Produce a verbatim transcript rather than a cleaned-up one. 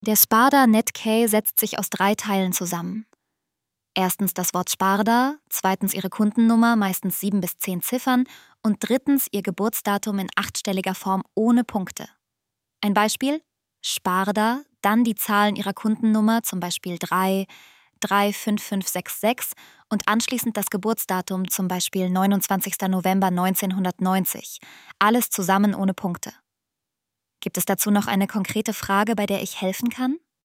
Der Sparda NetK setzt sich aus drei Teilen zusammen. Erstens das Wort Sparda, zweitens ihre Kundennummer, meistens sieben bis zehn Ziffern und drittens ihr Geburtsdatum in achtstelliger Form ohne Punkte. Ein Beispiel: Sparda, dann die Zahlen ihrer Kundennummer, zum Beispiel drei, drei fünf fünf sechs sechs und anschließend das Geburtsdatum, zum Beispiel neunundzwanzigster November neunzehnhundertneunzig. Alles zusammen ohne Punkte. Gibt es dazu noch eine konkrete Frage, bei der ich helfen kann?